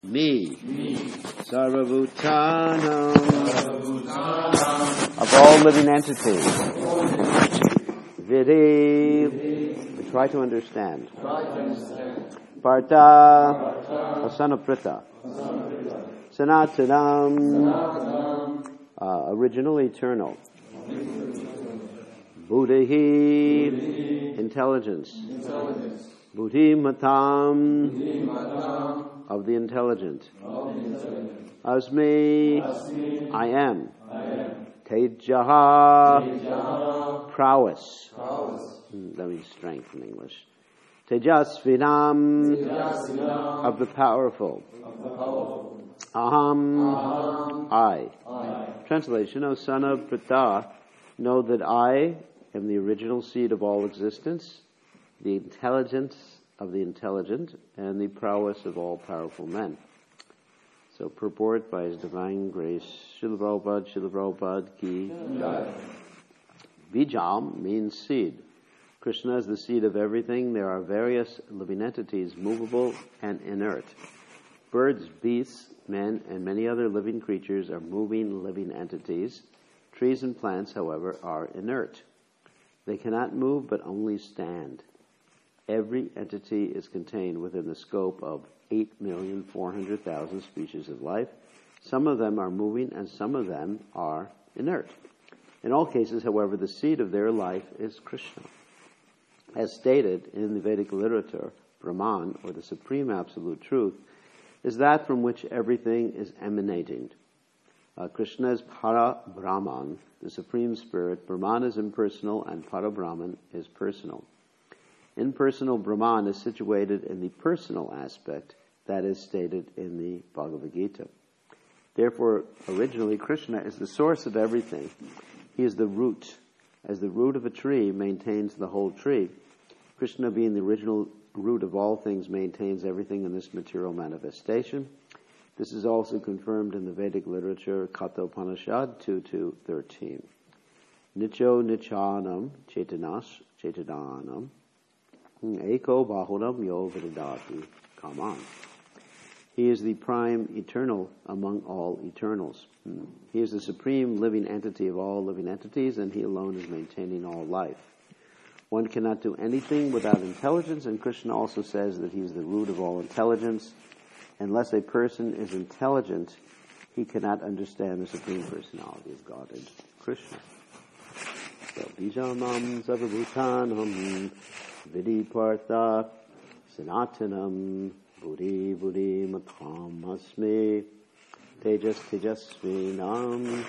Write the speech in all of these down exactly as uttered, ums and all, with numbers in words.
Me, Sarvabhutanam, of all living entities. Vidhi, we try to understand. Partha, a son of Pritha. Sanatanam, uh, original, eternal. Buddhi, intelligence. Buddhimatam, of the intelligent. Asmi, I am. Tejaha, prowess. That means strength in English. Tejasvinam, of the powerful. Aham, I. Translation, O son of Pritha, know that I am the original seed of all existence, the intelligence of the intelligent, and the prowess of all powerful men. So purport by His Divine Grace, Srila Prabhupada, Srila Prabhupada ki Jai. Bijam means seed. Krishna is the seed of everything. There are various living entities, movable and inert. Birds, beasts, men, and many other living creatures are moving living entities. Trees and plants, however, are inert. They cannot move but only stand. Every entity is contained within the scope of eight million four hundred thousand species of life. Some of them are moving and some of them are inert. In all cases, however, the seed of their life is Krishna. As stated in the Vedic literature, Brahman, or the Supreme Absolute Truth, is that from which everything is emanating. Uh, Krishna is Para Brahman, the Supreme Spirit. Brahman is impersonal and Para Brahman is personal. Impersonal Brahman is situated in the personal aspect that is stated in the Bhagavad Gita. Therefore, originally, Krishna is the source of everything. He is the root. As the root of a tree maintains the whole tree, Krishna, being the original root of all things, maintains everything in this material manifestation. This is also confirmed in the Vedic literature, Kathopanishad two two thirteen. Nicho Nichanam Chetanas Chetananam Eko Bahunam Yo Vidadati Kaman. He is the prime eternal among all eternals. He is the supreme living entity of all living entities, and He alone is maintaining all life. One cannot do anything without intelligence, and Krishna also says that He is the root of all intelligence. Unless a person is intelligent, he cannot understand the Supreme Personality of God and Krishna. So, Bijanam Sarvabhutanam Vidhi Partha Sanatanam Buddhi Buddhi Matam Asmi Tejas Tejasvinam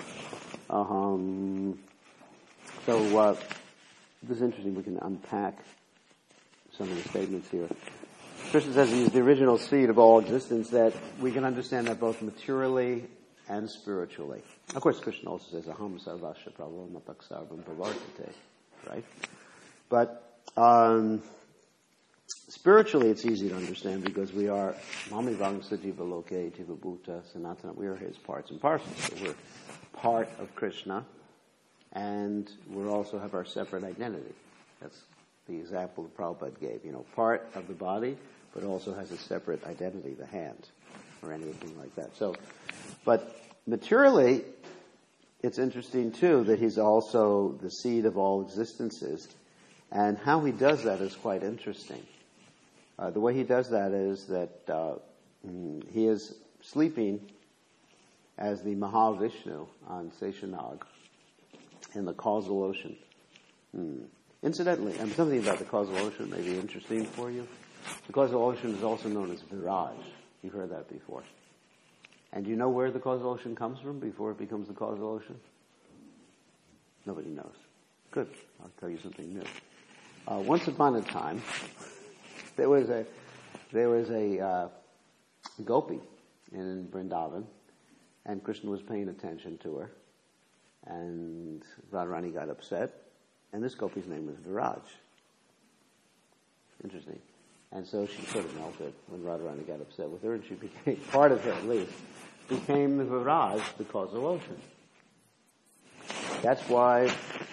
Aham. So, uh, this is interesting. We can unpack some of the statements here. Krishna says He is the original seed of all existence, that we can understand that both materially and spiritually. Of course, Krishna also says, Aham sarvasya prabhu matak sarvam pravartate, right? But um, spiritually it's easy to understand because we are Mami Vangsa Jiva Loke Jiva Bhuta Sanatana. We are His parts and parcels. So we're part of Krishna, and we also have our separate identity. That's the example that Prabhupada gave. You know, part of the body, but also has a separate identity, the hand, or anything like that. So, but materially, it's interesting too that He's also the seed of all existences, and how He does that is quite interesting. Uh, the way He does that is that uh, He is sleeping as the Mahavishnu on Seshanag in the causal ocean. Hmm. Incidentally, and something about the causal ocean may be interesting for you. The causal ocean is also known as Viraj. You've heard that before. And do you know where the causal ocean comes from before it becomes the causal ocean? Nobody knows. Good. I'll tell you something new. Uh, once upon a time, there was a there was a uh, gopi in Vrindavan, and Krishna was paying attention to her, and Radharani got upset. And this gopi's name was Viraj. Interesting. And so she sort of melted when Radharani got upset with her, and she became, part of her at least, became the Viraj, the causal ocean. That's why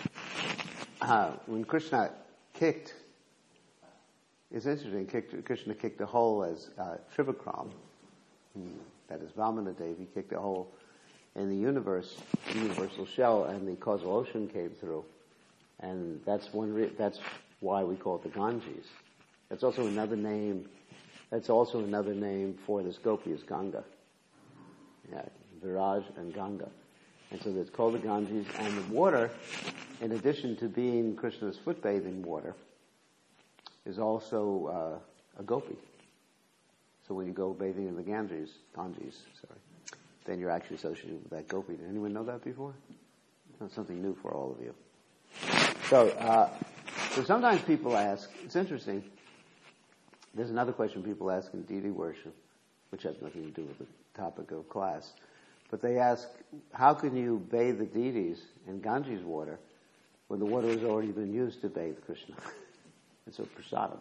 uh, when Krishna kicked, it's interesting, kicked, Krishna kicked a hole as uh, Trivikram, that is Vamanadev. He kicked a hole in the universe, the universal shell, and the causal ocean came through. And that's one. Re- that's why we call it the Ganges. That's also another name. That's also another name for this gopi is Ganga. Yeah, Viraj and Ganga. And so it's called the Ganges. And the water, in addition to being Krishna's foot bathing water, is also uh, a gopi. So when you go bathing in the Ganges, Ganges, sorry, then you're actually associated with that gopi. Did anyone know that before? That's something new for all of you. So, uh, so sometimes people ask, it's interesting, there's another question people ask in deity worship, which has nothing to do with the topic of class, but they ask, how can you bathe the deities in Ganges water when the water has already been used to bathe Krishna? It's a prasadam.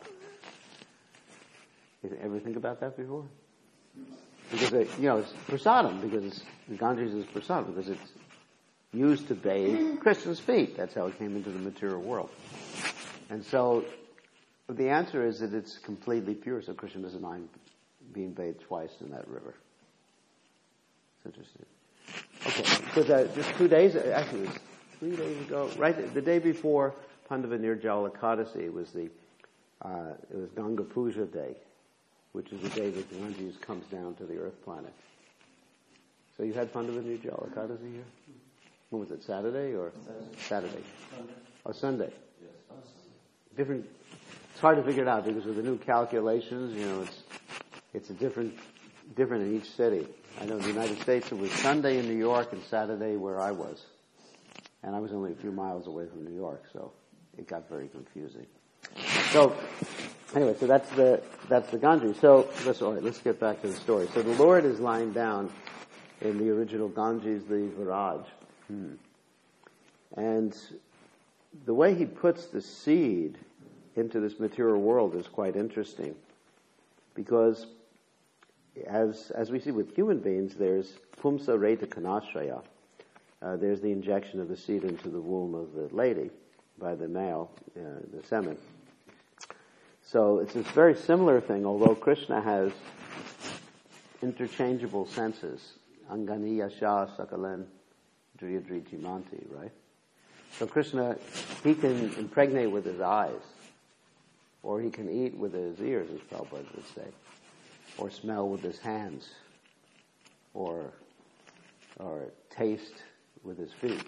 You ever think about that before? Because, it, you know, it's prasadam, because it's, Ganges is prasadam, because it's used to bathe Krishna's feet. That's how it came into the material world. And so, the answer is that it's completely pure, so Krishna doesn't mind being bathed twice in that river. It's interesting. Okay, because uh, just two days, actually it was three days ago, right, the day before Pandava Nirjala Ekadasi was the, uh, it was Ganga Puja Day, which is the day that Ganges comes down to the earth planet. So you had Pandava Nirjala Ekadasi here? When was it, Saturday or? Saturday. Saturday. Sunday. Oh, Sunday. Yes. Different, it's hard to figure it out because with the new calculations, you know, it's, it's a different, different in each city. I know in the United States it was Sunday in New York and Saturday where I was. And I was only a few miles away from New York, so it got very confusing. So, anyway, so that's the, that's the Ganges. So, let's, all right, let's get back to the story. So the Lord is lying down in the original Ganges, the Viraj. Hmm. And the way he puts the seed into this material world is quite interesting, because as as we see with human beings, there's pumsa reta kanashraya. Uh, there's the injection of the seed into the womb of the lady by the male, uh, the semen. So it's this very similar thing, although Krishna has interchangeable senses. Angani yasha sakalen driyadri jimanti, right? So Krishna, he can impregnate with his eyes, or he can eat with his ears, as Prabhupada would say, or smell with his hands, or or taste with his feet,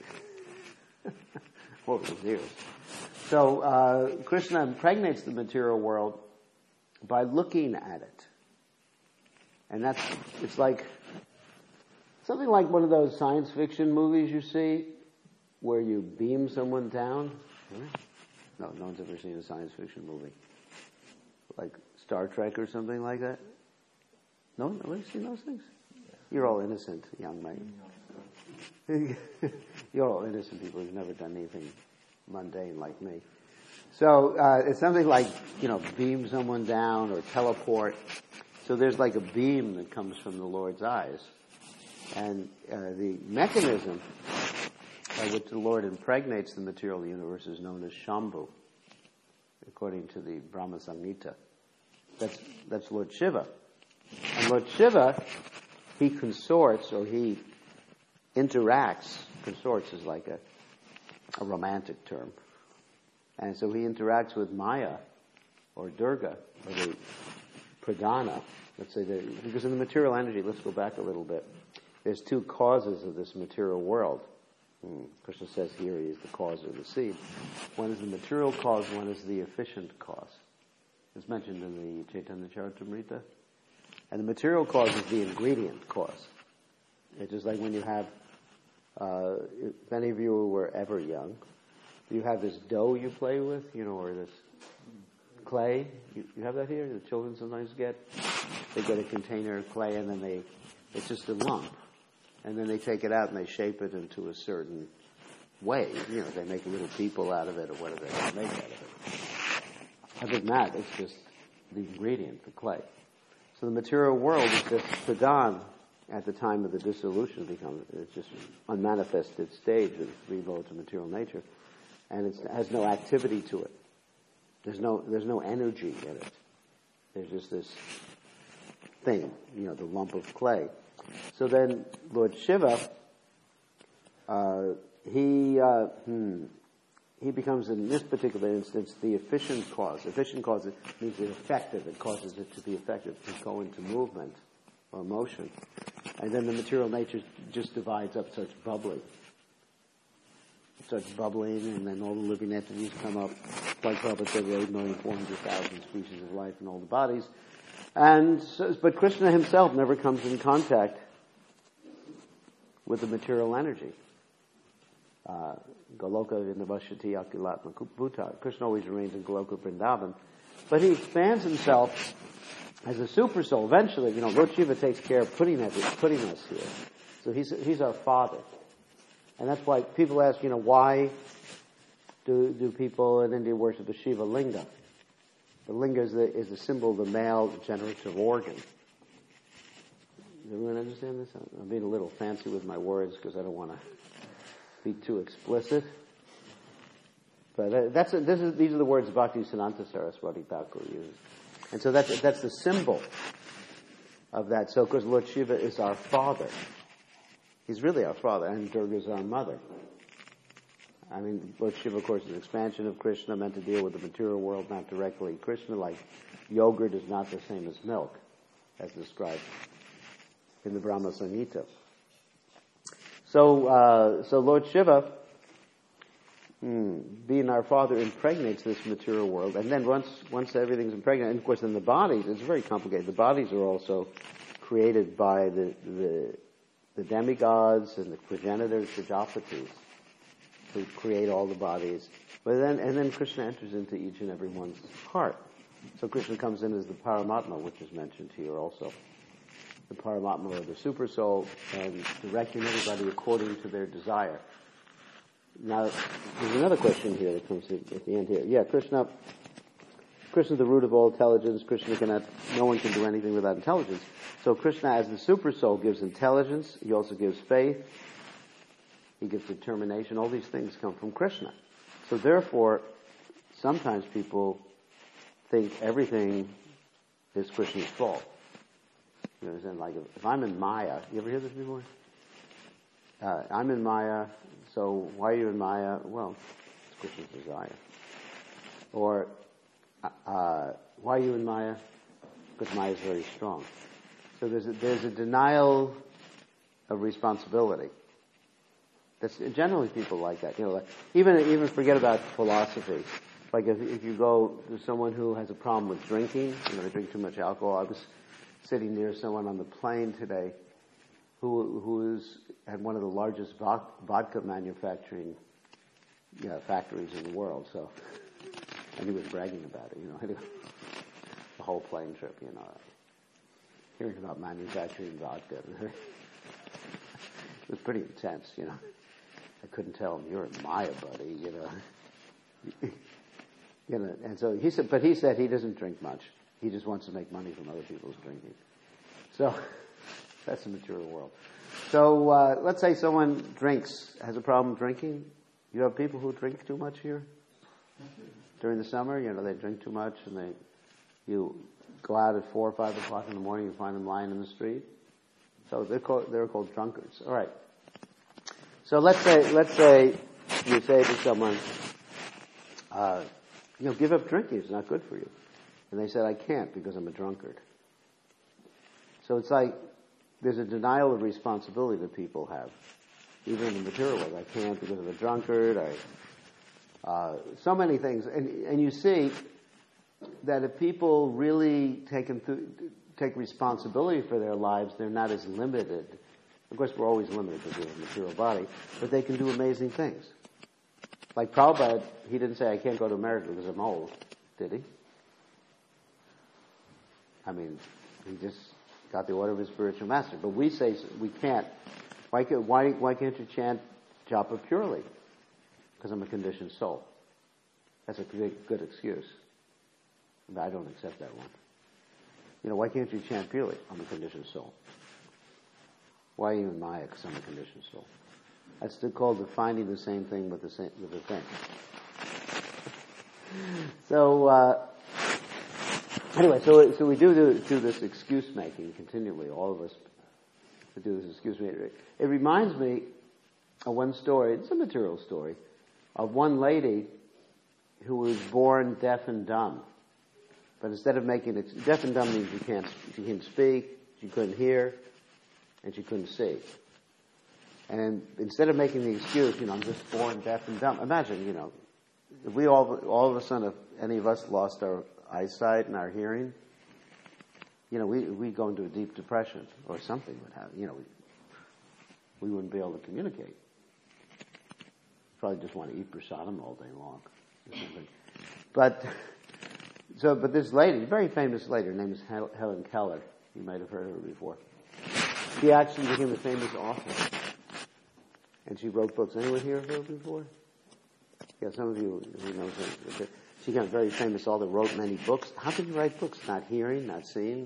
or with his ears. So uh, Krishna impregnates the material world by looking at it. And that's, it's like, something like one of those science fiction movies you see where you beam someone down. No, no one's ever seen a science fiction movie. Like Star Trek or something like that? No one ever seen those things? You're all innocent, young man. You're all innocent people who've never done anything mundane like me. So uh, it's something like, you know, beam someone down or teleport. So there's like a beam that comes from the Lord's eyes. And uh, the mechanism by which the Lord impregnates the material universe is known as Shambhu, according to the Brahma Samhita. That's, that's Lord Shiva. And Lord Shiva, he consorts, or he interacts. Consorts is like a, a romantic term. And so he interacts with Maya, or Durga, or the Pradhana. Let's say that, because in the material energy, let's go back a little bit. There's two causes of this material world. Hmm. Krishna says here he is the cause of the seed. One is the material cause, one is the efficient cause. It's mentioned in the Chaitanya Charitamrita. And the material cause is the ingredient cause. It's just like when you have, uh, if any of you were ever young, you have this dough you play with, you know, or this clay. You, you have that here? The children sometimes get. They get a container of clay and then they, it's just a lump. And then they take it out and they shape it into a certain way. You know, they make little people out of it or whatever they make out of it. Other than that, it's just the ingredient, the clay. So the material world is just Pradhan at the time of the dissolution becomes, it's just unmanifested stage of three modes of material nature. And it has no activity to it. There's no, there's no energy in it. There's just this thing, you know, the lump of clay. So then Lord Shiva, uh, he, uh, hmm, he becomes, in this particular instance, the efficient cause. Efficient cause means it's effective. It causes it to be effective, to go into movement or motion. And then the material nature just divides up, starts bubbling. It starts bubbling, and then all the living entities come up. Like Prabhupada said, there are eight million four hundred thousand species of life in all the bodies. And so, but Krishna himself never comes in contact with the material energy. Uh, Goloka Vindavashati Akilatma Bhuta. Krishna always remains in Goloka Vrindavan. But he expands himself as a super soul. Eventually, you know, Lord Shiva takes care of putting, that, putting us here. So he's, he's our father. And that's why people ask, you know, why do, do people in India worship the Shiva Linga? The linga is the, is the symbol of the male generative organ. Does everyone understand this? I'm being a little fancy with my words because I don't want to be too explicit. But that's a, this is, these are the words Bhaktisiddhanta Saraswati Thakur uses. And so that's, that's the symbol of that. So, of course, Lord Shiva is our father. He's really our father, and Durga is our mother. I mean, Lord Shiva, of course, is an expansion of Krishna, meant to deal with the material world, not directly. Krishna, like yogurt, is not the same as milk, as described in the Brahma Samhita. So, uh, so Lord Shiva, hmm, being our father, impregnates this material world, and then once once everything's impregnated, and of course in the bodies, it's very complicated. The bodies are also created by the the, the demigods and the progenitors, the Japatis, who create all the bodies. But then, and then Krishna enters into each and every one's heart. So Krishna comes in as the Paramatma, which is mentioned here also. The Paramatma, or the super soul, and directing everybody according to their desire. Now, there's another question here that comes at the end here. Yeah, Krishna, Krishna is the root of all intelligence. Krishna cannot, no one can do anything without intelligence. So Krishna, as the super soul, gives intelligence. He also gives faith. He gives determination. All these things come from Krishna. So therefore, sometimes people think everything is Krishna's fault. You understand? Like, if, if I'm in Maya, you ever hear this before? Uh, I'm in Maya, so why are you in Maya? Well, it's Krishna's desire. Or, uh, why are you in Maya? Because Maya is very strong. So there's a, there's a denial of responsibility. That's generally people like that. You know, like, even even forget about philosophy. Like if, if you go to someone who has a problem with drinking, you know, they drink too much alcohol. I was sitting near someone on the plane today who who is had one of the largest vodka manufacturing you know, factories in the world. So, and he was bragging about it. You know, the whole plane trip. You know, hearing about manufacturing vodka, it was pretty intense. You know, I couldn't tell him, "You're in Maya, buddy." You know, you know. And so he said, but he said he doesn't drink much. He just wants to make money from other people's drinking. So that's the material world. So uh, let's say someone drinks, has a problem drinking. You have people who drink too much here during the summer. You know, they drink too much, and they you go out at four or five o'clock in the morning and find them lying in the street. So they're called they're called drunkards. All right. So let's say let's say you say to someone, uh, you know, give up drinking. It's not good for you. And they said, I can't because I'm a drunkard. So it's like there's a denial of responsibility that people have, even in the material world. I can't because I'm a drunkard. I, uh, so many things. And, and you see that if people really take, enth- take responsibility for their lives, they're not as limited. Of course, we're always limited because we have a material body, but they can do amazing things. Like Prabhupada, he didn't say, I can't go to America because I'm old, did he? I mean, he just got the order of his spiritual master. But we say we can't. Why, why, why can't you chant japa purely? Because I'm a conditioned soul. That's a good, good excuse. But I don't accept that one. You know, why can't you chant purely? I'm a conditioned soul. Why are you in Maya? Because I'm a conditioned soul. That's still called defining the same thing with the same with the thing. So. Uh, Anyway, so so we do, do do this excuse making continually. All of us do this excuse making. It reminds me of one story. It's a material story of one lady who was born deaf and dumb. But instead of making it deaf and dumb means she can't she can't speak, she couldn't hear, and she couldn't see. And instead of making the excuse, you know, I'm just born deaf and dumb. Imagine, you know, if we all all of a sudden, if any of us lost our eyesight and our hearing, you know, we we go into a deep depression or something would happen. You know, we, we wouldn't be able to communicate. Probably just want to eat prasadam all day long or something. But so, but this lady, very famous lady, her name is Helen Keller. You might have heard of her before. She actually became a famous author, and she wrote books. Anyone hear of her before? Yeah, some of you who knows her. She got very famous author, wrote many books. How can you write books? Not hearing, not seeing,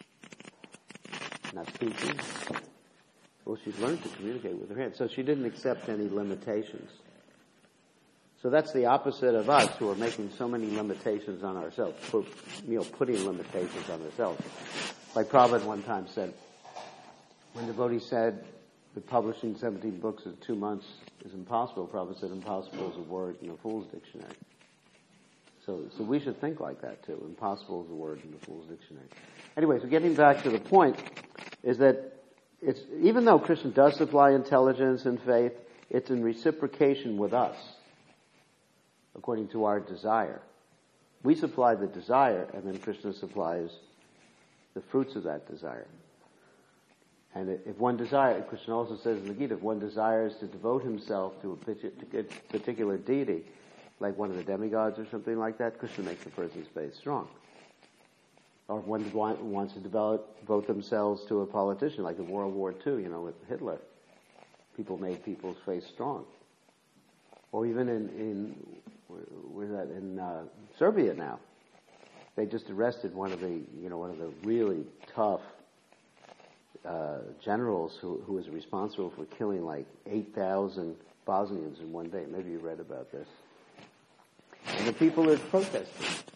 not speaking. Well, she's learned to communicate with her hands. So she didn't accept any limitations. So that's the opposite of us, who are making so many limitations on ourselves, put, you know, putting limitations on ourselves. Like Prabhupada one time said, when the devotee said that publishing seventeen books in two months is impossible, Prabhupada said impossible is a word in a fool's dictionary. So, so we should think like that too. Impossible is a word in the fool's dictionary. Anyway, so getting back to the point is that it's, even though Krishna does supply intelligence and faith, it's in reciprocation with us, according to our desire. We supply the desire, and then Krishna supplies the fruits of that desire. And if one desire, Krishna also says in the Gita, if one desires to devote himself to a particular deity, like one of the demigods or something like that, Krishna makes the person's faith strong. Or if one wants to develop, devote themselves to a politician, like in World War Two, you know, with Hitler, people made people's faith strong. Or even in, in where's that, in uh, Serbia now, they just arrested one of the, you know, one of the really tough uh, generals who, who was responsible for killing like eight thousand Bosnians in one day. Maybe you read about this. And the people are protesting.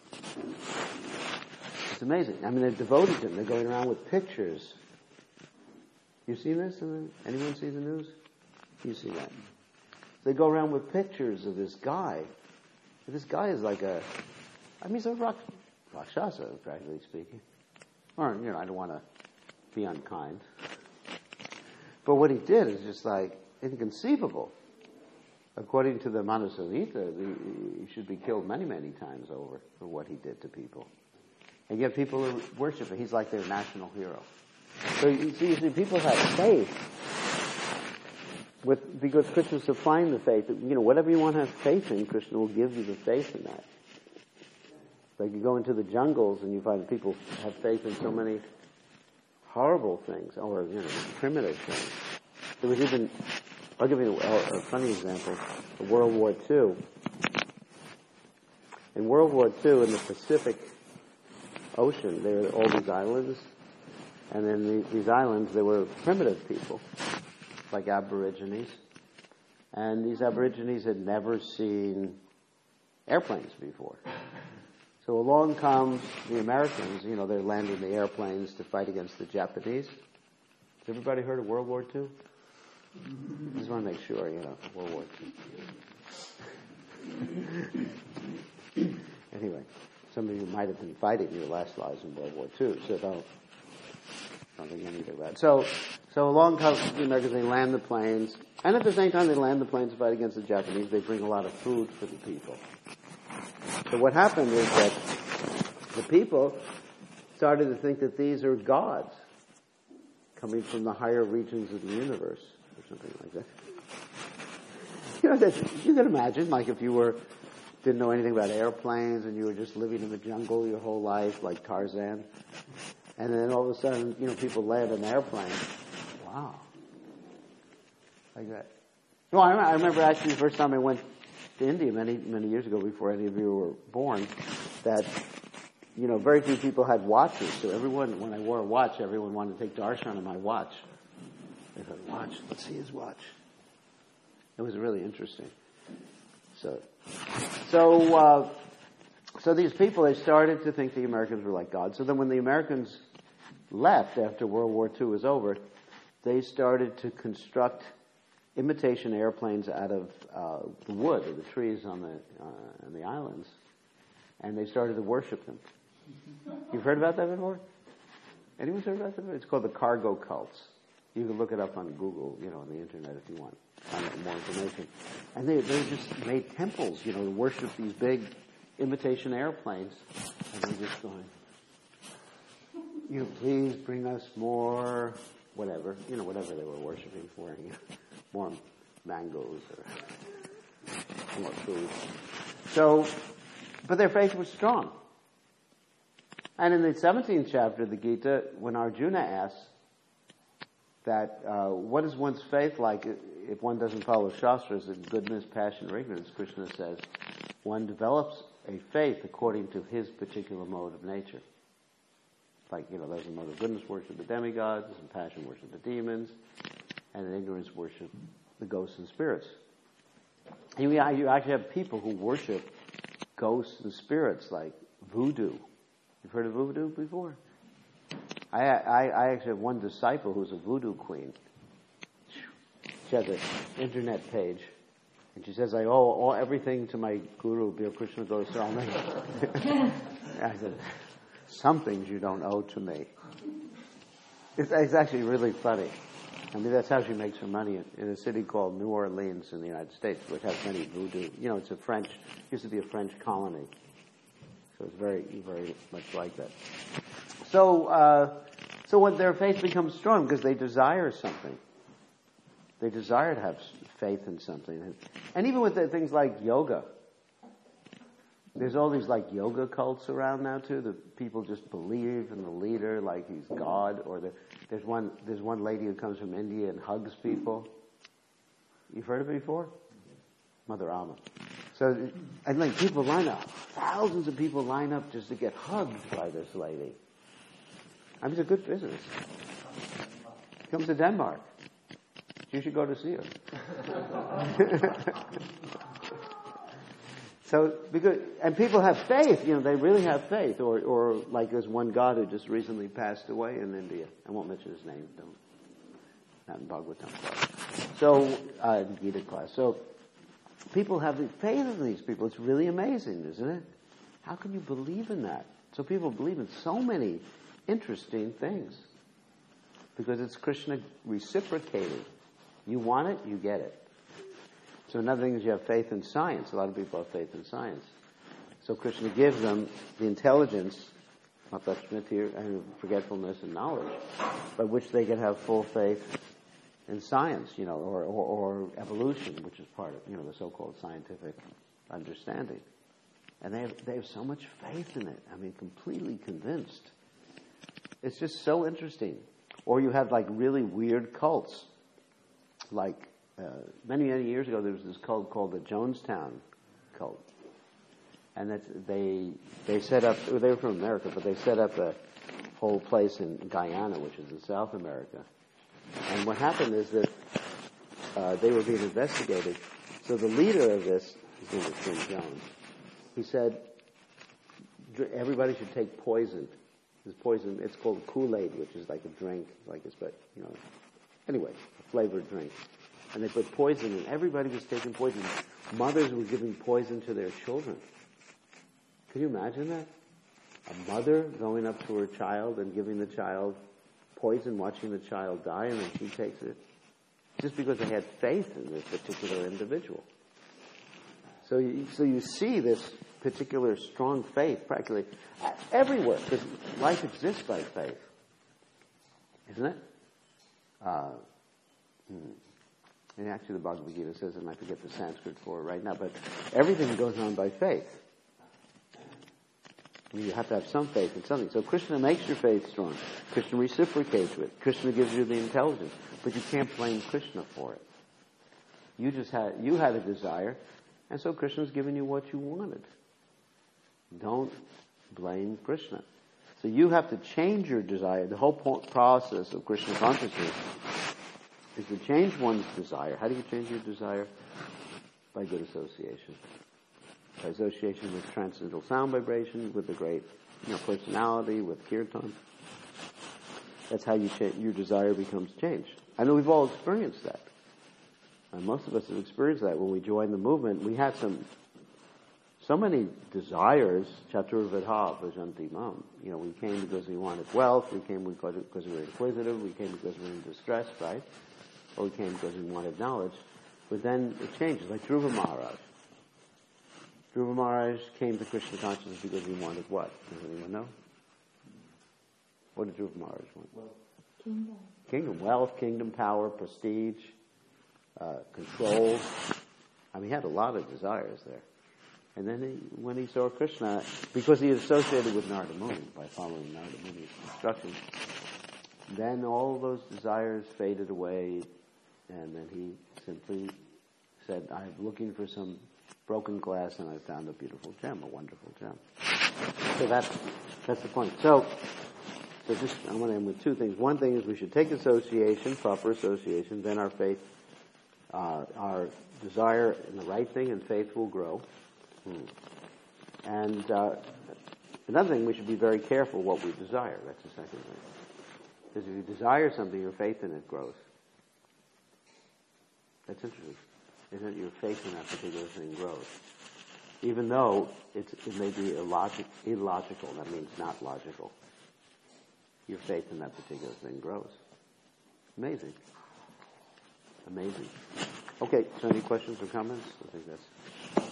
It's amazing. I mean, they're devoted to him. They're going around with pictures. You seen this? Anyone see the news? You see that? They go around with pictures of this guy. This guy is like a, I mean, he's a rak, rakshasa, practically speaking. Or, you know, I don't want to be unkind. But what he did is just like inconceivable. According to the Manusamhita, he should be killed many, many times over for what he did to people. And yet people are worshiping. He's like their national hero. So you see, you see people have faith. With, because Krishna's supplying the faith. You know, whatever you want to have faith in, Krishna will give you the faith in that. Like you go into the jungles and you find people have faith in so many horrible things, or, you know, primitive things. There was even, I'll give you a, a funny example, of World War Two. In World War Two, in the Pacific Ocean, there were all these islands, and in the, these islands there were primitive people, like Aborigines, and these Aborigines had never seen airplanes before. So along comes the Americans, you know, they're landing the airplanes to fight against the Japanese. Has everybody heard of World War Two? I just want to make sure, you know, World War Two. Anyway, some of you might have been fighting your last lives in World War Two, so don't, don't think anything about it. So, so along comes the Americans, they land the planes, and at the same time they land the planes to fight against the Japanese, they bring a lot of food for the people. So what happened is that the people started to think that these are gods coming from the higher regions of the universe, or something like that. You know, that you can imagine, like if you were, didn't know anything about airplanes and you were just living in the jungle your whole life, like Tarzan, and then all of a sudden, you know, people land an airplane. Wow. Like that. No, I, I remember actually the first time I went to India many, many years ago, before any of you were born, that, you know, very few people had watches. So everyone, when I wore a watch, everyone wanted to take darshan of my watch. They thought, watch, let's see his watch. It was really interesting. So, so, uh, so these people, they started to think the Americans were like God. So then when the Americans left after World War Two was over, they started to construct imitation airplanes out of uh, the wood or the trees on the uh, on the islands, and they started to worship them. You've heard about that before? Anyone's heard about that before? It's called the cargo cults. You can look it up on Google, you know, on the internet if you want, find out more information. And they they just made temples, you know, to worship these big imitation airplanes, and they're just going, you know, please bring us more, whatever, you know, whatever they were worshiping for, you know, more mangoes or more food. So, but their faith was strong. And in the seventeenth chapter of the Gita, when Arjuna asks that, uh, what is one's faith like if one doesn't follow Shastras in goodness, passion, or ignorance, Krishna says, one develops a faith according to his particular mode of nature. Like, you know, there's a mode of goodness, worship the demigods, and passion, worship the demons, and in ignorance, worship the ghosts and spirits. And you actually have people who worship ghosts and spirits, like voodoo. You've heard of voodoo before? I, I, I actually have one disciple who's a voodoo queen. She has an internet page, and she says, I owe all, everything to my guru, Bir Krishna Goswami. I said, some things you don't owe to me. It's, it's actually really funny. I mean, that's how she makes her money in, in a city called New Orleans in the United States, which has many voodoo. You know, it's a French, used to be a French colony. So it's very, very much like that. So, uh, so when their faith becomes strong, because they desire something. They desire to have faith in something. And even with the things like yoga, there's all these like yoga cults around now too. The people just believe in the leader like he's God, or the, there's one there's one lady who comes from India and hugs people. You've heard of it before? Mother Amma. So, and like people line up, thousands of people line up just to get hugged by this lady. I mean, it's a good business. She comes to Denmark. You should go to see her. So, because, and people have faith, you know, they really have faith, or, or like there's one god who just recently passed away in India. I won't mention his name, don't, not in Bhagavatam class. So, uh, Gita class. So, people have the faith in these people. It's really amazing, isn't it? How can you believe in that? So people believe in so many interesting things. Because it's Krishna reciprocating. You want it, you get it. So another thing is you have faith in science. A lot of people have faith in science. So Krishna gives them the intelligence, and forgetfulness and knowledge, by which they can have full faith in science, you know, or, or, or evolution, which is part of, you know, the so-called scientific understanding. And they have, they have so much faith in it. I mean, completely convinced. It's just so interesting. Or you have like really weird cults. Like, uh, many, many years ago, there was this cult called the Jonestown cult. And that's, they, they set up, they were from America, but they set up a whole place in Guyana, which is in South America. And what happened is that uh, they were being investigated. So the leader of this, his name was Jim Jones, he said everybody should take poison. This poison, it's called Kool-Aid, which is like a drink, like it's, but you know, anyway, a flavored drink. And they put poison in. Everybody was taking poison. Mothers were giving poison to their children. Can you imagine that? A mother going up to her child and giving the child poison, watching the child die, and then she takes it. Just because they had faith in this particular individual. So you, so you see this particular strong faith practically everywhere, because life exists by faith. Isn't it? Uh, hmm. And actually the Bhagavad Gita says, and I forget the Sanskrit for it right now, but everything goes on by faith. I mean, you have to have some faith in something. So Krishna makes your faith strong. Krishna reciprocates with it. Krishna gives you the intelligence. But you can't blame Krishna for it. You just had, you had a desire, and so Krishna's given you what you wanted. Don't blame Krishna. So you have to change your desire. The whole process of Krishna consciousness is to change one's desire. How do you change your desire? By good association. by association with transcendental sound vibration, with the great, you know, personality, with kirtan. That's how you cha- your desire becomes changed. I know we've all experienced that. And most of us have experienced that when we joined the movement. We had some, so many desires, chaturvidha bhajanti mam. You know, we came because we wanted wealth, we came because, because we were inquisitive, we came because we were in distress, right? Or we came because we wanted knowledge. But then it changes, like Dhruva Maharaj. Dhruva Maharaj came to Krishna consciousness because he wanted what? Does anyone know? What did Dhruva Maharaj want? Well, Kingdom. Kingdom, wealth, kingdom, power, prestige, uh, control. I mean, he had a lot of desires there. And then he, when he saw Krishna, because he associated with Narada Muni, by following Narada Muni's instructions, then all those desires faded away, and then he simply said, I'm looking for some broken glass, and I found a beautiful gem, a wonderful gem. So that's, that's the point. So, so just, I want to end with two things. One thing is we should take association, proper association, then our faith, uh, our desire in the right thing and faith will grow. Hmm. And uh, another thing, we should be very careful what we desire. That's the second thing. Because if you desire something, your faith in it grows. That's interesting. Isn't it? Your faith in that particular thing grows. Even though it's, it may be illogic, illogical, that means not logical. Your faith in that particular thing grows. Amazing. Amazing. Okay, so any questions or comments? I think that's...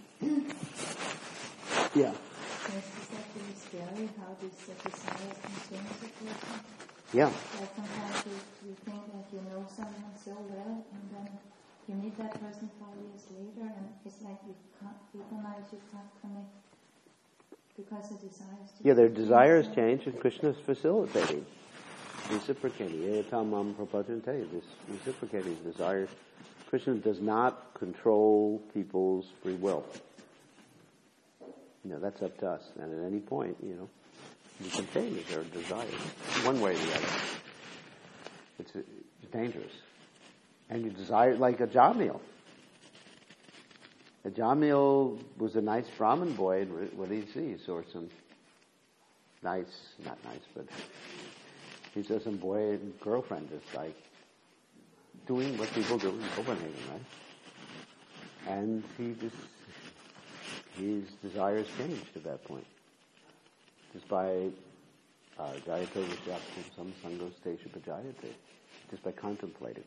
Yeah. Yes, it's actually scary how this uh, desire can change the person. Yeah. Like sometimes you, you think that you know someone so well, and then you meet that person four years later, and it's like you can't recognize, you can't connect, because the desires... Yeah, their desires change, and Krishna is facilitating, reciprocating. Etam prapatante, this reciprocating desires. Krishna does not control people's free will. You know, that's up to us. And at any point, you know, you can change their desires, one way or the other. It's, it's dangerous. And you desire, like a Jamil. A Jamil was a nice Brahmin boy, and what did he see? He saw some nice, not nice, but he saw some boy and girlfriend just like doing what people do in Copenhagen, right? And he just, his desires changed at that point. Just by uh, Jayate Vishyaptam Sam Sangho Stesha Pajayate. Just by contemplating.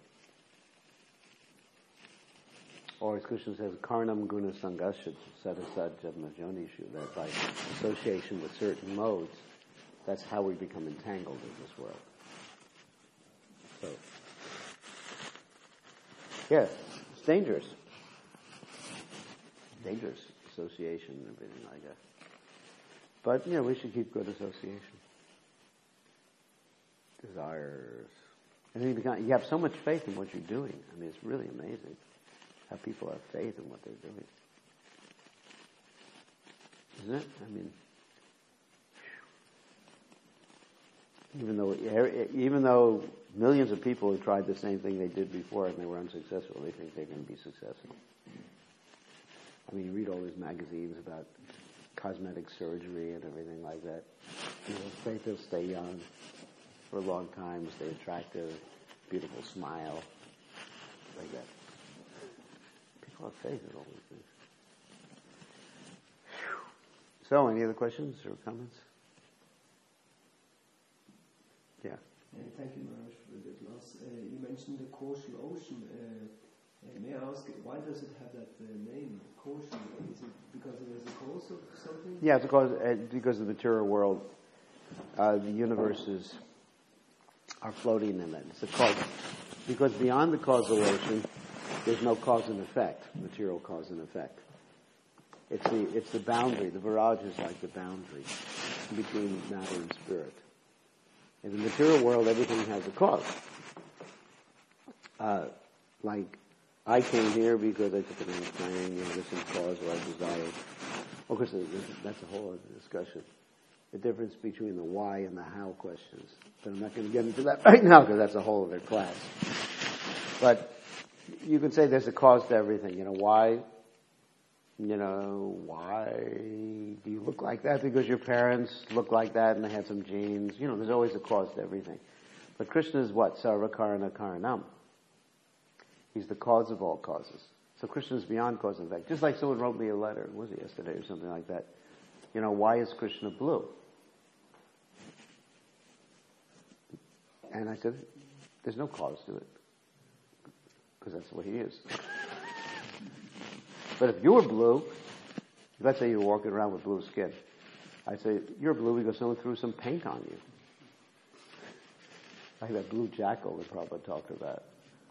Or as Krishna says, Karnam Guna Sangashat Sadasad Jadmajonishu, that by association with certain modes, that's how we become entangled in this world. So, yeah, it's dangerous. Dangerous association and everything like that. But, you know, we should keep good association. Desires. And then you, become, you have so much faith in what you're doing. I mean, it's really amazing how people have faith in what they're doing. Isn't it? I mean, even though even though millions of people have tried the same thing they did before and they were unsuccessful, they think they're going to be successful. I mean, you read all these magazines about cosmetic surgery and everything like that. You know, faith will stay young for a long time, stay attractive, beautiful smile, like that. People have faith in all these things. So, any other questions or comments? Yeah. Uh, thank you, Maharaj, for the class. Uh, you mentioned the causal ocean. Uh, uh, may I ask, why does it have that uh, name, causal? Is it because it is a cause of something? Yeah, it's because, uh, because the material world, uh, the universes are floating in that. It's a cause. Because beyond the causal ocean, there's no cause and effect, material cause and effect. It's the, it's the boundary. The Viraj is like the boundary between matter and spirit. In the material world, everything has a cause. Uh, like, I came here because I took an airplane, you know, this is cause or I desire. Of course, that's a whole other discussion. The difference between the why and the how questions. But I'm not going to get into that right now because that's a whole other class. But you can say there's a cause to everything. You know, why, You know, why do you look like that? Because your parents look like that and they had some genes. You know, there's always a cause to everything. But Krishna is what? Sarva Karana Karanam. He's the cause of all causes. So Krishna is beyond cause and effect. Just like someone wrote me a letter, was it yesterday or something like that? You know, why is Krishna blue? And I said, there's no cause to it. Because that's the way he is. But if you were blue, let's say you're walking around with blue skin, I'd say, you're blue because someone threw some paint on you. Like that blue jackal that Prabhupada talked about.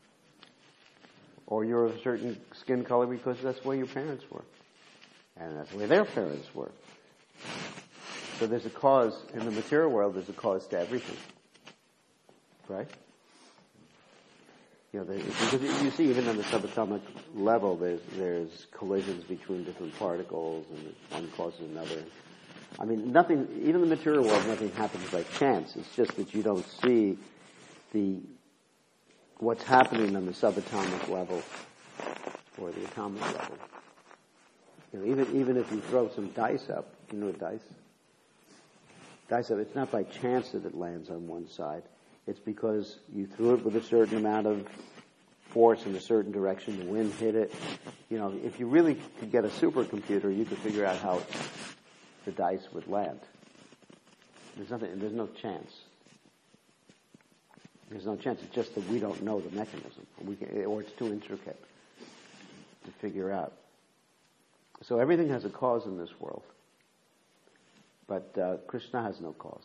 Or you're of a certain skin color because that's the way your parents were. And that's the way their parents were. So there's a cause, in the material world, there's a cause to everything. Right? You know, because you see, even on the subatomic level, there's there's collisions between different particles, and one causes another. I mean, nothing. Even in the material world, nothing happens by chance. It's just that you don't see the what's happening on the subatomic level or the atomic level. You know, even even if you throw some dice up, you know, dice. Dice up. It's not by chance that it lands on one side. It's because you threw it with a certain amount of force in a certain direction, the wind hit it. You know, if you really could get a supercomputer, you could figure out how the dice would land. There's nothing, there's no chance. There's no chance. It's just that we don't know the mechanism, we can, or it's too intricate to figure out. So everything has a cause in this world. But uh, Krishna has no cause.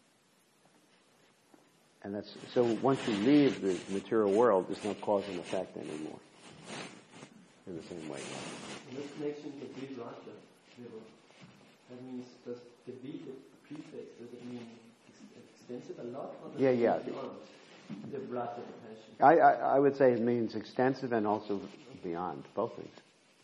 And that's, so once you leave the material world, there's no cause and effect anymore. In the same way. This mentioned the Vidraja. That means, does the V, the prefix, does it mean extensive a lot? Or does yeah, it yeah. Beyond the Vraja, the passion? I, I, I would say it means extensive and also beyond, both things.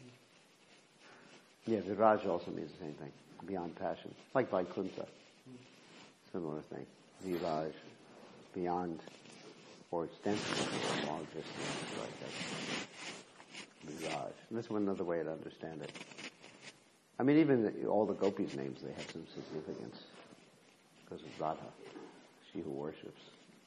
Yeah, Viraja also means the same thing, beyond passion. Like Vaikuntha. Similar thing. Viraj. Beyond or extensive or long distance, like that. Mirage. And that's one another way to understand it. I mean, even the, all the gopis' names, they have some significance because of Radha, she who worships.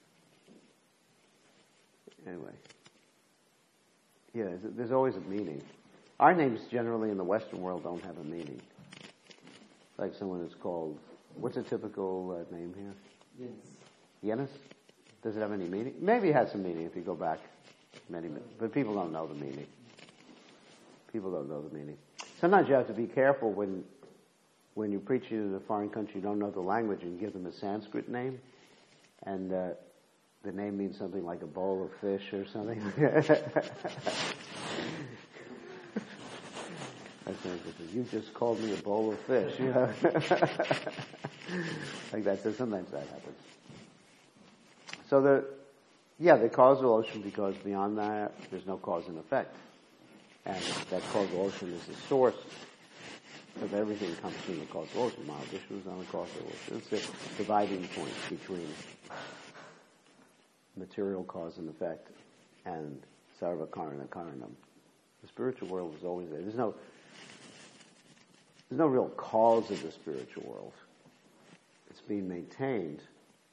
Anyway, yeah, there's always a meaning. Our names generally in the Western world don't have a meaning. Like someone is called, what's a typical uh, name here? Jens. Yenis? Does it have any meaning? Maybe it has some meaning if you go back many minutes. But people don't know the meaning. People don't know the meaning. Sometimes you have to be careful when when you preach in a foreign country, you don't know the language, and give them a Sanskrit name. And uh, the name means something like a bowl of fish or something. You just called me a bowl of fish. You know? Like that. So sometimes that happens. So the, yeah, the causal ocean, because beyond that, there's no cause and effect. And that causal ocean is the source of everything comes from the causal ocean. Mahavishnu is on the causal ocean. It's the dividing point between material cause and effect and sarva karana karanam. The spiritual world is always there. There's no, there's no real cause of the spiritual world. It's being maintained.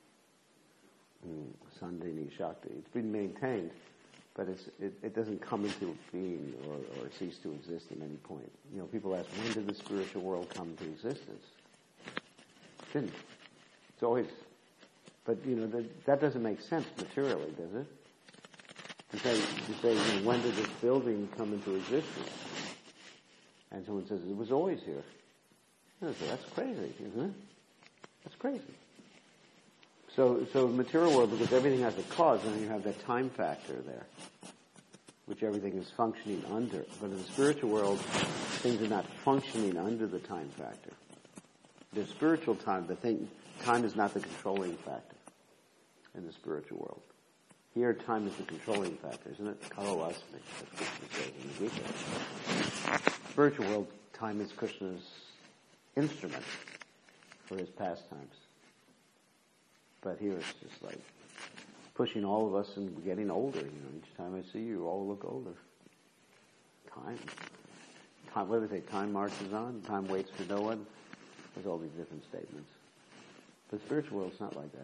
Sandhini Shakti. It's been maintained, but it's, it, it doesn't come into being or, or cease to exist at any point. You know, people ask, when did the spiritual world come into existence? It didn't. It's always. But, you know, that, that doesn't make sense materially, does it? To say, to say you know, when did this building come into existence? And someone says, it was always here. You know, so that's crazy, isn't it? That's crazy. So, so material world, because everything has a cause, and you have that time factor there, which everything is functioning under. But in the spiritual world, things are not functioning under the time factor. The spiritual time, the thing, time is not the controlling factor in the spiritual world. Here, time is the controlling factor, isn't it? Kalo asmi, as Krishna says in the Gita. Spiritual world, time is Krishna's instrument for his pastimes. But here it's just like pushing all of us and getting older. You know, each time I see you, you all look older. Time. time, what do they say, time marches on, time waits for no one. There's all these different statements. But the spiritual world's not like that.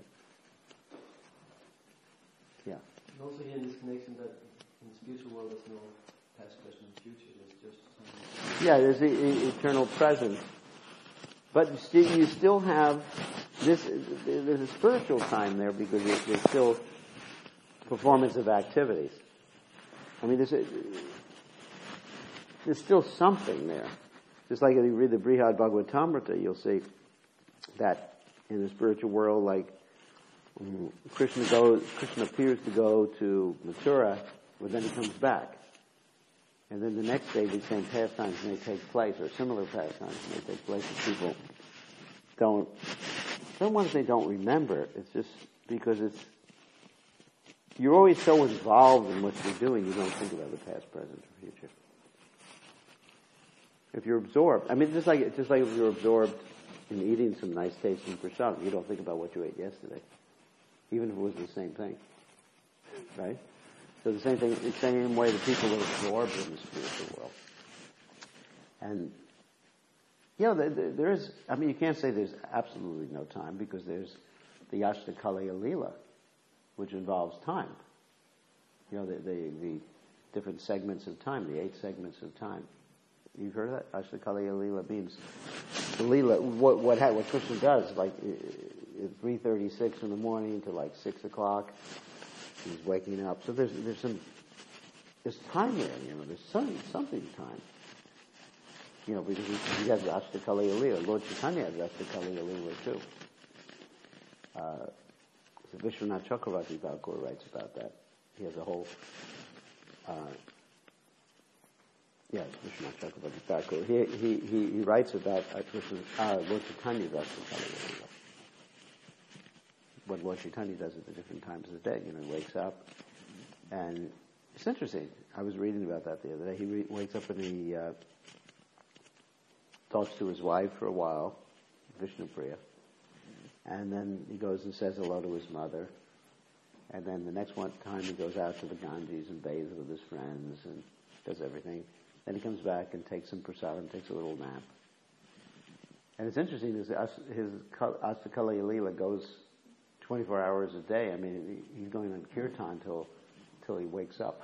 Yeah. And also here in this connection that in the spiritual world there's no past, present, and future. There's just time. Yeah, there's the e- eternal present. But still, you still have this, there's a spiritual time there because there's still performance of activities. I mean, there's, a, there's still something there. Just like if you read the Brihad Bhagavatamrita, you'll see that in the spiritual world, like um, Krishna goes, Krishna appears to go to Mathura, but then he comes back. And then the next day, these same pastimes may take place, or similar pastimes may take place, and people don't, don't want to say don't remember it. It's just because it's, you're always so involved in what you're doing, you don't think about the past, present, or future. If you're absorbed, I mean, just like just like if you're absorbed in eating some nice tasting prasad, you don't think about what you ate yesterday, even if it was the same thing, right? So the same thing, the same way that people are absorbed in the spiritual world. And, you know, there is, I mean, you can't say there's absolutely no time because there's the Ashtakaleya Leela, which involves time. You know, the, the, the different segments of time, the eight segments of time. You've heard of that? Ashtakaleya Leela means the Leela, what, what, what Krishna does, like at three thirty-six in the morning to like six o'clock. He's waking up. So there's there's some there's time there, you know, there's some something time. You know, because he has Ashtakaleya Leela. Lord Chaitanya has Ashtakaleya Leela too. Uh, so Vishwanath Chakravarti Thakur writes about that. He has a whole uh, yes, Vishwanath Chakravarti Thakur. He he he, he writes about uh, Krishna, uh, Lord Chaitanya's Ashtakaleya Leela. What Lord Chaitanya does at the different times of the day. You know, he wakes up, and it's interesting. I was reading about that the other day. He re- wakes up and he uh, talks to his wife for a while, Vishnupriya, and then he goes and says hello to his mother, and then the next one time he goes out to the Ganges and bathes with his friends and does everything. Then he comes back and takes some prasadam, takes a little nap. And it's interesting, his, his Ashtakaleya Leela goes twenty-four hours a day. I mean, he's going on kirtan till till he wakes up.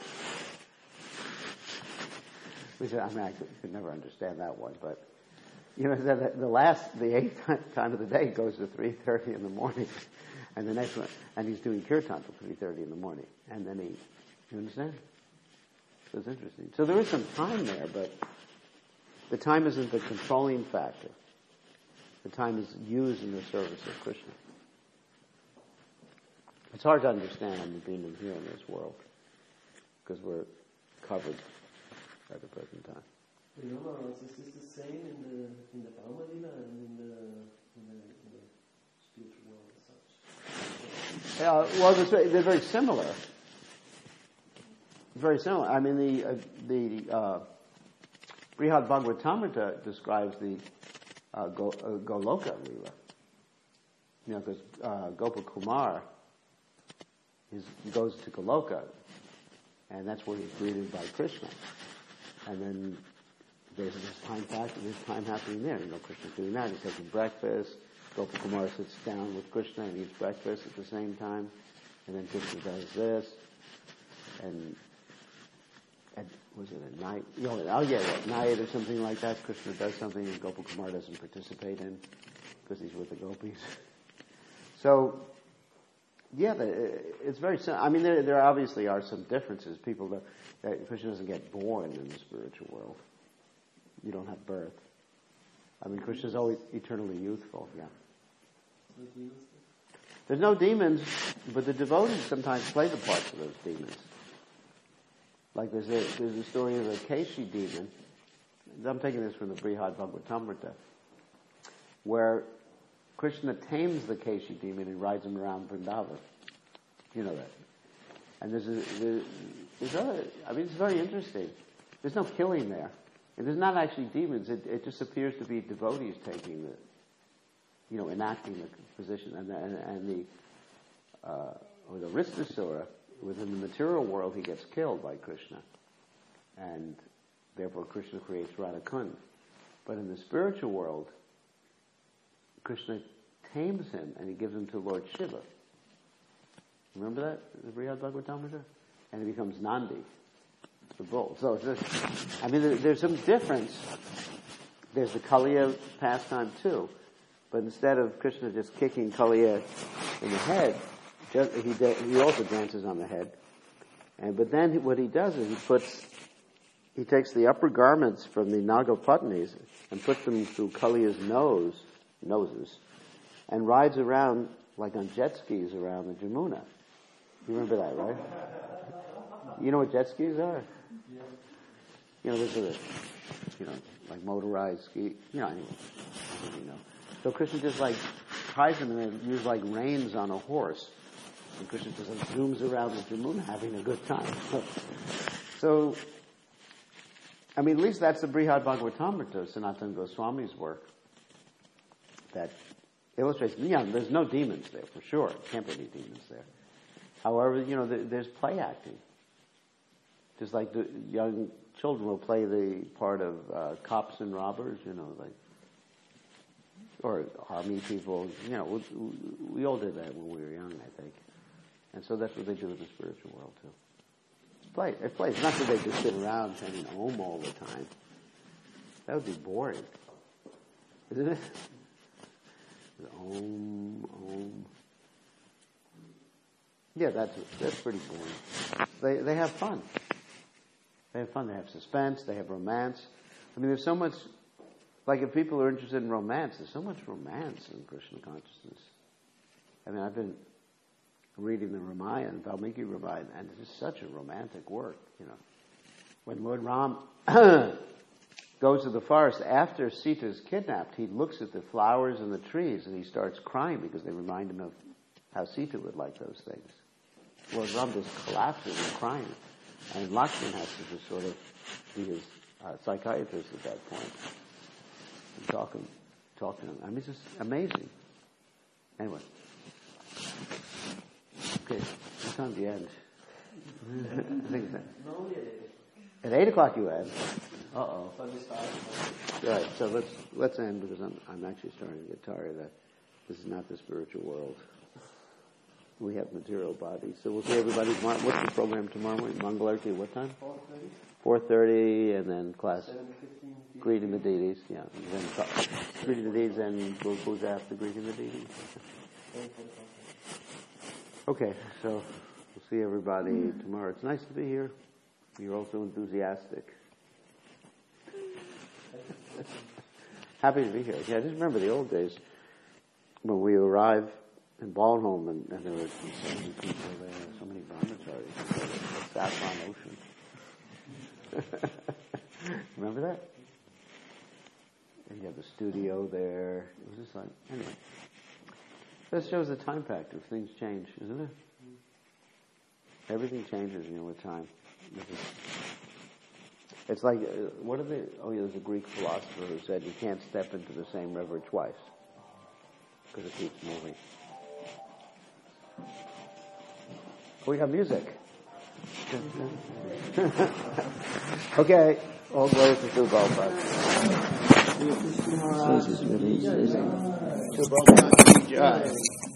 Which, I mean, I could, could never understand that one, but you know, the, the last, the eighth time of the day goes to three thirty in the morning, and the next one, and he's doing kirtan till three thirty in the morning, and then he, you understand? So it's interesting. So there is some time there, but the time isn't the controlling factor. The time is used in the service of Krishna. It's hard to understand on the being here in this world because we're covered at the present time. You know, is this the same in the in the Bhagavad Gita and in the in the, in the spiritual world as such? Uh, well, they're, they're very similar. Very similar. I mean, the uh, the uh, Brihad Bhagavatamrita describes the uh, Go, uh, Goloka Leela. You know, because uh, Gopakumar is, goes to Goloka, and that's where he's greeted by Krishna. And then there's this time factor, there's time happening there. You know, Krishna's doing that. He's taking breakfast. Gopakumar sits down with Krishna and eats breakfast at the same time. And then Krishna does this. And, and was it at night? You know, oh yeah, at night or something like that, Krishna does something and Gopakumar doesn't participate in because he's with the gopis. So, yeah, it's very. I mean, there, there obviously are some differences. People that, that Krishna doesn't get born in the spiritual world. You don't have birth. I mean, Krishna's always eternally youthful. Yeah. There's no demons, but the devotees sometimes play the parts of those demons. Like there's a there's a story of a Keshi demon. I'm taking this from the Brihad Bhagavatamrita, where Krishna tames the Keshi demon and rides him around Vrindavan. You know that. And there's a, there's, there's other, I mean, it's very interesting. There's no killing there. And there's not actually demons. It, it just appears to be devotees taking the, you know, enacting the position. And the, and, and the, uh, or the Ristasura, within the material world, he gets killed by Krishna. And Therefore, Krishna creates Radha Kund. But in the spiritual world, Krishna tames him and he gives him to Lord Shiva. Remember that? The Brihad Bhagavatamrita? And he becomes Nandi, the bull. So it's just, I mean, there, there's some difference. There's the Kaliya pastime too. But instead of Krishna just kicking Kaliya in the head, just, he, he also dances on the head. And but then what he does is he puts, he takes the upper garments from the Nagapatnis and puts them through Kaliya's nose, noses, and rides around like on jet skis around the Jamuna. You remember that, right? You know what jet skis are? Yeah. You know, those are the, you know, like motorized ski. You know, anyway, I don't really know. So Krishna just like ties them and they use like reins on a horse. And Krishna just like zooms around the Jamuna having a good time. So, I mean, at least that's the Brihad Bhagavatamrita, Sanatana Goswami's work, that illustrates, yeah, there's no demons there, for sure. There can't be any demons there. However, you know, there's play acting. Just like the young children will play the part of uh, cops and robbers, you know, like, or army people, you know, we, we all did that when we were young, I think. And so that's what they do in the spiritual world, too. It's play. It's play. It's not that they just sit around chanting Om all the time. That would be boring. Isn't it? Om, Om. Yeah, that's that's pretty boring. They they have fun. They have fun. They have suspense. They have romance. I mean, there's so much. Like, if people are interested in romance, there's so much romance in Krishna consciousness. I mean, I've been reading the Ramayana, Valmiki Ramayana, and it's just such a romantic work. You know, when Lord Ram goes to the forest after Sita's kidnapped, he looks at the flowers and the trees and he starts crying because they remind him of how Sita would like those things. Lord Ram just collapses and crying. And Lakshman has to just sort of be his uh, psychiatrist at that point and talk, him, talk to him. I mean, it's just amazing. Anyway. Okay, what time do you end? I think it's at eight o'clock you end. Uh-oh. Right, so let's let's end because I'm I'm actually starting to get tired of that. This is not the spiritual world. We have material bodies. So we'll see everybody tomorrow. What's the program tomorrow morning? Mangalarti, what time? four thirty. four thirty, and then class. Greeting the deities, yeah. And then greeting the deities, and we'll goes after greeting the deities. Okay, so we'll see everybody tomorrow. It's nice to be here. You're also enthusiastic. Happy to be here. Yeah, I just remember the old days when we arrived in Balnholm and, and there were so many people there, so many brahmacharis, the Saffron Ocean. Remember that? And you have the studio there. It was just like, anyway. That shows the time factor. Things change, isn't it? Everything changes, you know, with time. It's like, uh, what are they? Oh, yeah, there's a Greek philosopher who said you can't step into the same river twice because it keeps moving. We have music. Okay, all glory to Sri Prabhupada. Sri Prabhupada ki jai.